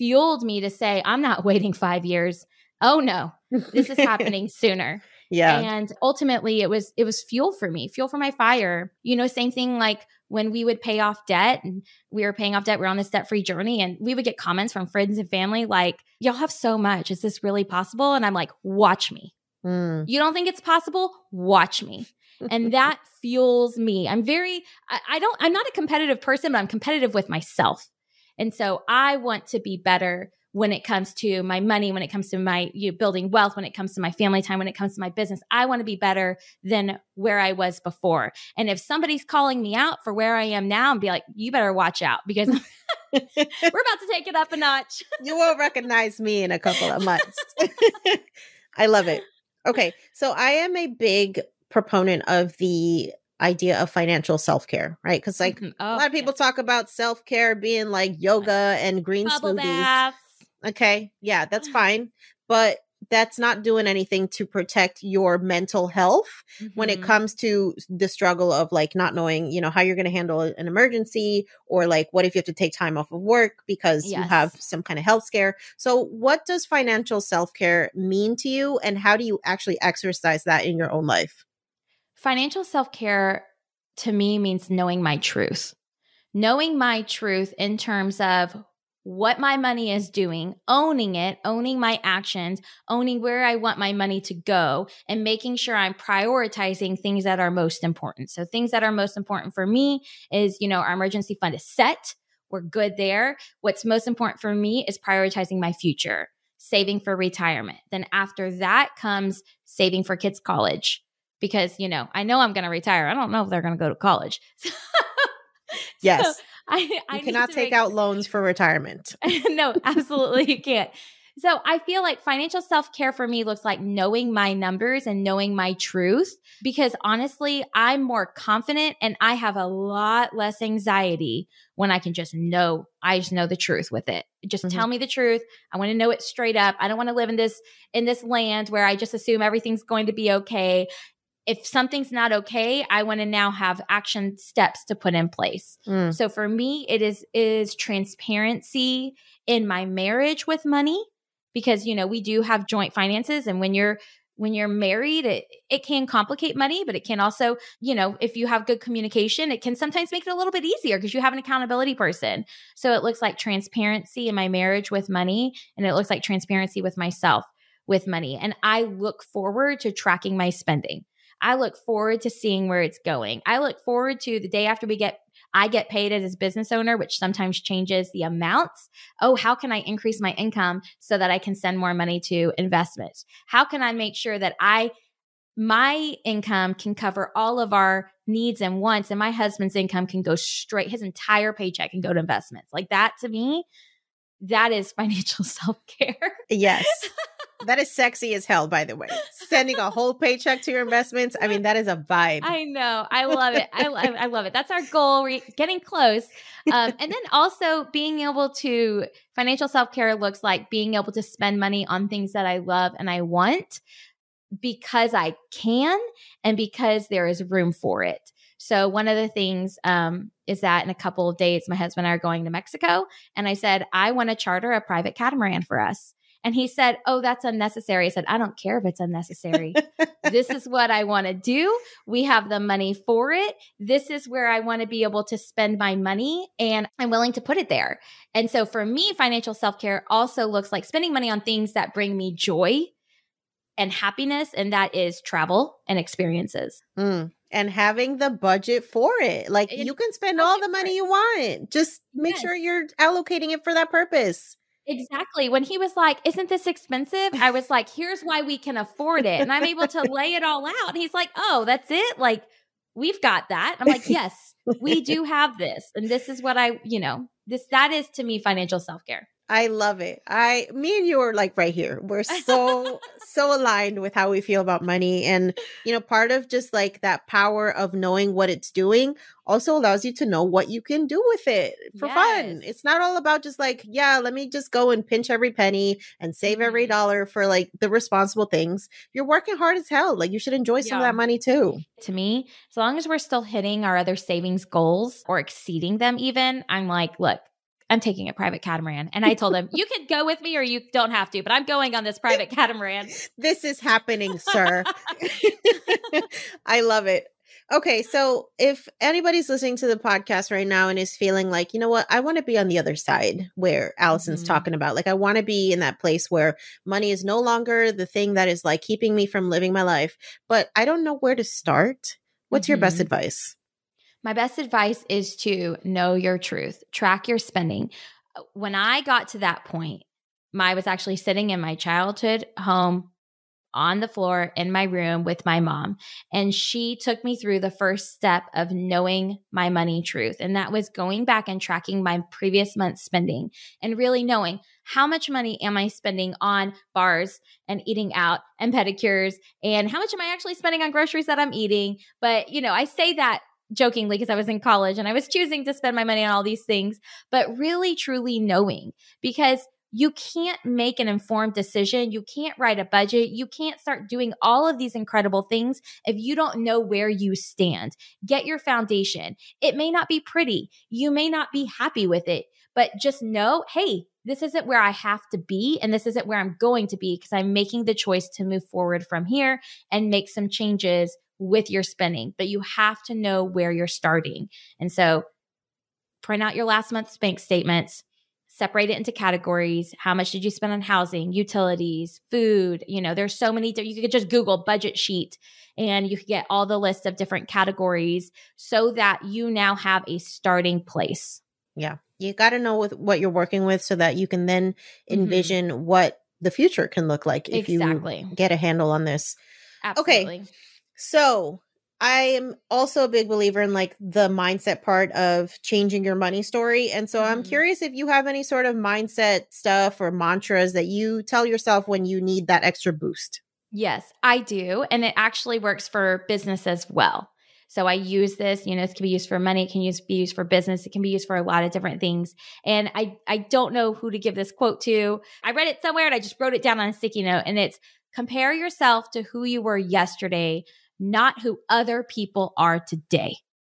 to say, I'm not waiting 5 years. Oh no, this is happening sooner. Yeah. And ultimately it was fuel for me, fuel for my fire. You know, same thing like when we would pay off debt and we were paying off debt, we're on this debt-free journey, and we would get comments from friends and family like, y'all have so much. Is this really possible? And I'm like, watch me. You don't think it's possible? Watch me. And that fuels me. I'm not a competitive person, but I'm competitive with myself. And so I want to be better when it comes to my money, when it comes to my building wealth, when it comes to my family time, when it comes to my business. I want to be better than where I was before. And if somebody's calling me out for where I am now, and be like, you better watch out because we're about to take it up a notch. You won't recognize me in a couple of months. I love it. Okay. So I am a big proponent of the idea of financial self-care, right? Because like a lot of people talk about self-care being like yoga and green Bubble smoothies. baths. Okay. Yeah, that's fine. But that's not doing anything to protect your mental health when it comes to the struggle of like not knowing, you know, how you're going to handle an emergency, or like, what if you have to take time off of work because you have some kind of health scare? So what does financial self-care mean to you, and how do you actually exercise that in your own life? Financial self-care to me means knowing my truth. Knowing my truth in terms of what my money is doing, owning it, owning my actions, owning where I want my money to go, and making sure I'm prioritizing things that are most important. So things that are most important for me is, you know, our emergency fund is set. We're good there. What's most important for me is prioritizing my future, saving for retirement. Then after that comes saving for kids' college. Because, you know I'm going to retire. I don't know if they're going to go to college. Yes. I you cannot take out loans for retirement. No, absolutely you can't. So I feel like financial self-care for me looks like knowing my numbers and knowing my truth, because honestly, I'm more confident and I have a lot less anxiety when I can just know, I just know the truth with it. Just tell me the truth. I want to know it straight up. I don't want to live in this land where I just assume everything's going to be okay. If something's not okay, I want to now have action steps to put in place. So for me, it is transparency in my marriage with money, because, you know, we do have joint finances. And when you're married, it can complicate money, but it can also, you know, if you have good communication, it can sometimes make it a little bit easier because you have an accountability person. So it looks like transparency in my marriage with money, and it looks like transparency with myself with money. And I look forward to tracking my spending. I look forward to seeing where it's going. I look forward to the day after I get paid as a business owner, which sometimes changes the amounts. Oh, how can I increase my income so that I can send more money to investments? How can I make sure that my income can cover all of our needs and wants, and my husband's income can go straight, his entire paycheck can go to investments? Like that, to me, that is financial self-care. Yes. That is sexy as hell, by the way. Sending a whole paycheck to your investments. I mean, that is a vibe. I know. I love it. I love it. That's our goal. We're getting close. And then also being able to, financial self-care looks like being able to spend money on things that I love and I want because I can and because there is room for it. So one of the things is that in a couple of days, my husband and I are going to Mexico. And I said, I want to charter a private catamaran for us. And he said, oh, that's unnecessary. I said, I don't care if it's unnecessary. This is what I want to do. We have the money for it. This is where I want to be able to spend my money, and I'm willing to put it there. And so for me, financial self-care also looks like spending money on things that bring me joy and happiness. And that is travel and experiences. And having the budget for it. Like you can spend all the money you want. Just make sure you're allocating it for that purpose. Exactly. When he was like, isn't this expensive? I was like, here's why we can afford it. And I'm able to lay it all out. And he's like, oh, that's it? Like, we've got that. I'm like, yes, we do have this. And this is what that is to me financial self-care. I love it. Me and you are like right here. We're so aligned with how we feel about money. And, you know, part of just like that power of knowing what it's doing also allows you to know what you can do with it for fun. It's not all about just like, yeah, let me just go and pinch every penny and save every dollar for like the responsible things. You're working hard as hell. Like you should enjoy some of that money too. To me, as long as we're still hitting our other savings goals or exceeding them even, I'm like, look, I'm taking a private catamaran. And I told him, you can go with me or you don't have to, but I'm going on this private catamaran. This is happening, sir. I love it. Okay, so if anybody's listening to the podcast right now and is feeling like, you know what, I want to be on the other side where Allison's talking about, like, I want to be in that place where money is no longer the thing that is like keeping me from living my life, but I don't know where to start. What's your best advice? My best advice is to know your truth, track your spending. When I got to that point, I was actually sitting in my childhood home on the floor in my room with my mom, and she took me through the first step of knowing my money truth. And that was going back and tracking my previous month's spending and really knowing how much money am I spending on bars and eating out and pedicures, and how much am I actually spending on groceries that I'm eating. But, you know, I say that jokingly because I was in college and I was choosing to spend my money on all these things, but really truly knowing, because you can't make an informed decision. You can't write a budget. You can't start doing all of these incredible things if you don't know where you stand. Get your foundation. It may not be pretty. You may not be happy with it, but just know, hey, this isn't where I have to be, and this isn't where I'm going to be, because I'm making the choice to move forward from here and make some changes with your spending. But you have to know where you're starting. And so print out your last month's bank statements, separate it into categories. How much did you spend on housing, utilities, food? You know, there's so many, you could just Google budget sheet and you could get all the list of different categories so that you now have a starting place. Yeah. You got to know what you're working with so that you can then envision what the future can look like if you get a handle on this. Absolutely. Okay. So I am also a big believer in like the mindset part of changing your money story. And so I'm curious if you have any sort of mindset stuff or mantras that you tell yourself when you need that extra boost. Yes, I do. And it actually works for business as well. So I use this, this can be used for money, it can be used for business, it can be used for a lot of different things. And I don't know who to give this quote to. I read it somewhere and I just wrote it down on a sticky note, and it's compare yourself to who you were yesterday, not who other people are today.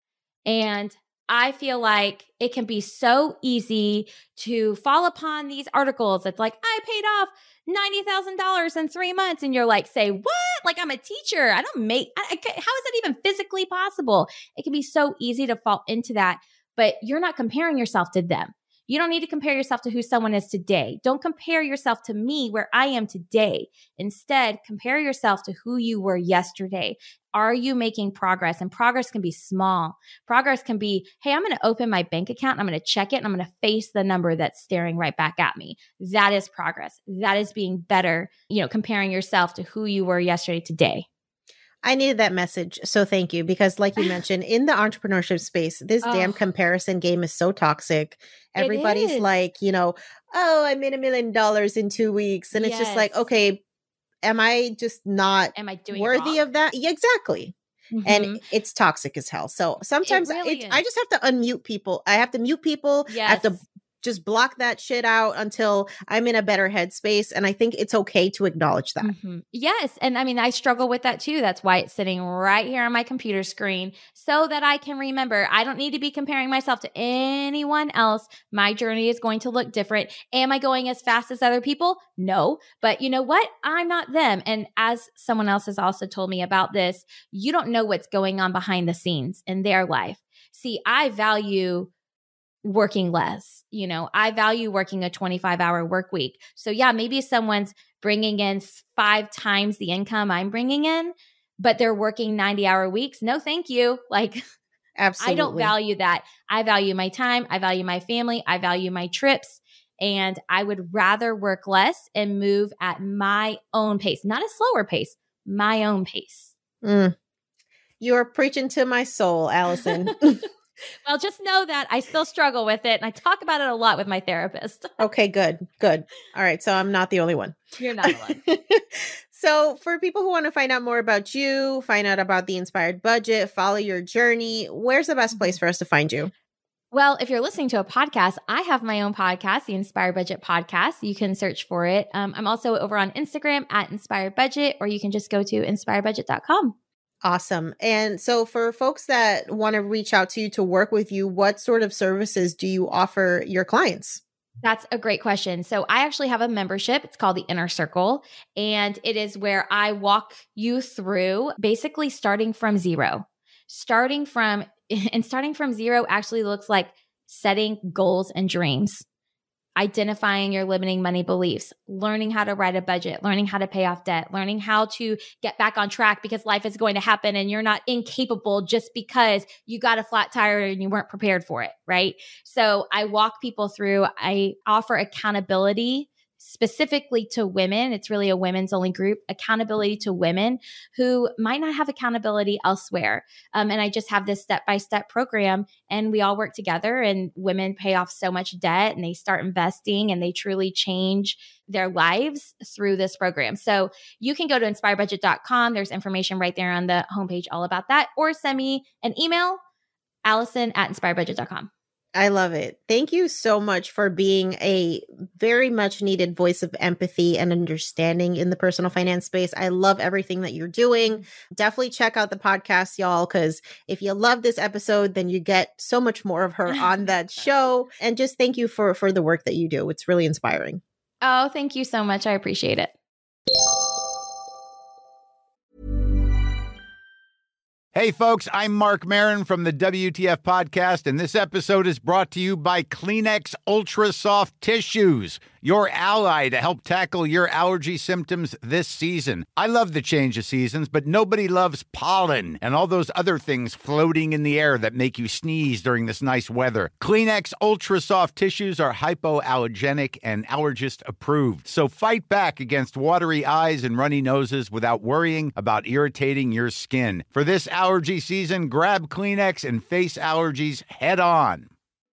And I feel like it can be so easy to fall upon these articles. It's like, I paid off $90,000 in 3 months. And you're like, say, what? Like, I'm a teacher. I don't make, how is that even physically possible? It can be so easy to fall into that, but you're not comparing yourself to them. You don't need to compare yourself to who someone is today. Don't compare yourself to me where I am today. Instead, compare yourself to who you were yesterday. Are you making progress? And progress can be small. Progress can be, hey, I'm going to open my bank account and I'm going to check it and I'm going to face the number that's staring right back at me. That is progress. That is being better, comparing yourself to who you were yesterday today. I needed that message. So thank you. Because like you mentioned, in the entrepreneurship space, this damn comparison game is so toxic. Everybody's like, oh, I made $1 million in 2 weeks. And it's just like, okay, am I just not doing worthy of that? Yeah, exactly. Mm-hmm. And it's toxic as hell. So sometimes I just have to unmute people. I have to mute people. Yes. I have to just block that shit out until I'm in a better headspace. And I think it's okay to acknowledge that. Mm-hmm. Yes. And I struggle with that too. That's why it's sitting right here on my computer screen so that I can remember I don't need to be comparing myself to anyone else. My journey is going to look different. Am I going as fast as other people? No. But you know what? I'm not them. And as someone else has also told me about this, you don't know what's going on behind the scenes in their life. See, I value working less. I value working a 25-hour work week. So yeah, maybe someone's bringing in 5 times the income I'm bringing in, but they're working 90-hour weeks. No, thank you. Like, absolutely. I don't value that. I value my time. I value my family. I value my trips. And I would rather work less and move at my own pace, not a slower pace, my own pace. You're preaching to my soul, Allison. Well, just know that I still struggle with it. And I talk about it a lot with my therapist. Okay, good. All right. So I'm not the only one. You're not alone. So for people who want to find out more about you, find out about the Inspired Budget, follow your journey, where's the best place for us to find you? Well, if you're listening to a podcast, I have my own podcast, the Inspired Budget Podcast. You can search for it. I'm also over on Instagram at Inspired Budget, or you can just go to inspiredbudget.com. Awesome. And so for folks that want to reach out to you to work with you, what sort of services do you offer your clients? That's a great question. So I actually have a membership. It's called the Inner Circle, and it is where I walk you through basically starting from zero. Starting from zero actually looks like setting goals and dreams, identifying your limiting money beliefs, learning how to write a budget, learning how to pay off debt, learning how to get back on track because life is going to happen and you're not incapable just because you got a flat tire and you weren't prepared for it, right? So I walk people through, I offer accountability specifically to women. It's really a women's only group, accountability to women who might not have accountability elsewhere. And I just have this step-by-step program and we all work together and women pay off so much debt and they start investing and they truly change their lives through this program. So you can go to inspiredbudget.com. There's information right there on the homepage all about that, or send me an email, Allison@inspiredbudget.com. I love it. Thank you so much for being a very much needed voice of empathy and understanding in the personal finance space. I love everything that you're doing. Definitely check out the podcast, y'all, because if you love this episode, then you get so much more of her on that show. And just thank you for the work that you do. It's really inspiring. Oh, thank you so much. I appreciate it. Hey, folks, I'm Mark Maron from the WTF Podcast, and this episode is brought to you by Kleenex Ultra Soft Tissues, your ally to help tackle your allergy symptoms this season. I love the change of seasons, but nobody loves pollen and all those other things floating in the air that make you sneeze during this nice weather. Kleenex Ultra Soft Tissues are hypoallergenic and allergist approved, so fight back against watery eyes and runny noses without worrying about irritating your skin. For this allergy allergy season, grab Kleenex and face allergies head on.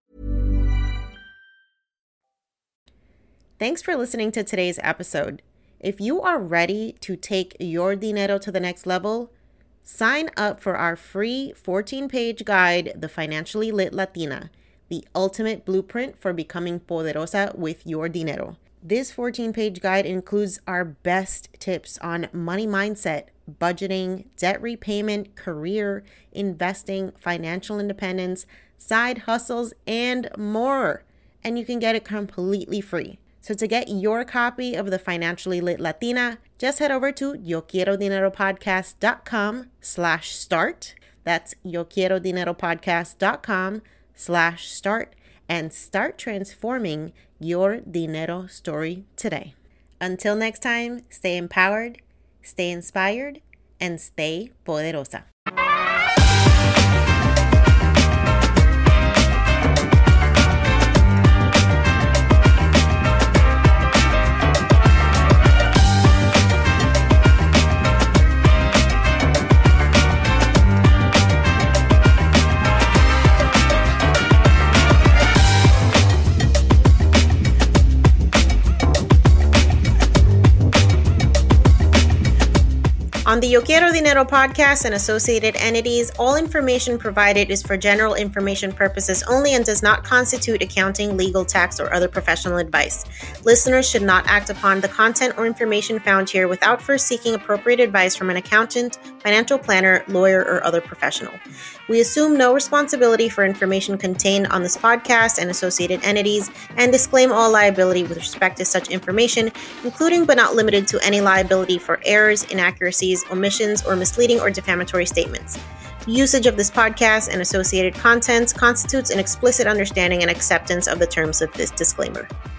Thanks for listening to today's episode. If you are ready to take your dinero to the next level, sign up for our free 14-page guide, The Financially Lit Latina, the ultimate blueprint for becoming poderosa with your dinero. This 14-page guide includes our best tips on money mindset, budgeting, debt repayment, career, investing, financial independence, side hustles, and more. And you can get it completely free. So to get your copy of The Financially Lit Latina, just head over to yoquierodineropodcast.com/start. That's yoquierodineropodcast.com/start and start transforming your dinero story today. Until next time, stay empowered, stay inspired, and stay poderosa. On the Yo Quiero Dinero podcast and associated entities, all information provided is for general information purposes only and does not constitute accounting, legal, tax, or other professional advice. Listeners should not act upon the content or information found here without first seeking appropriate advice from an accountant, financial planner, lawyer, or other professional. We assume no responsibility for information contained on this podcast and associated entities and disclaim all liability with respect to such information, including but not limited to any liability for errors, inaccuracies, omissions, or misleading or defamatory statements. Usage of this podcast and associated contents constitutes an explicit understanding and acceptance of the terms of this disclaimer.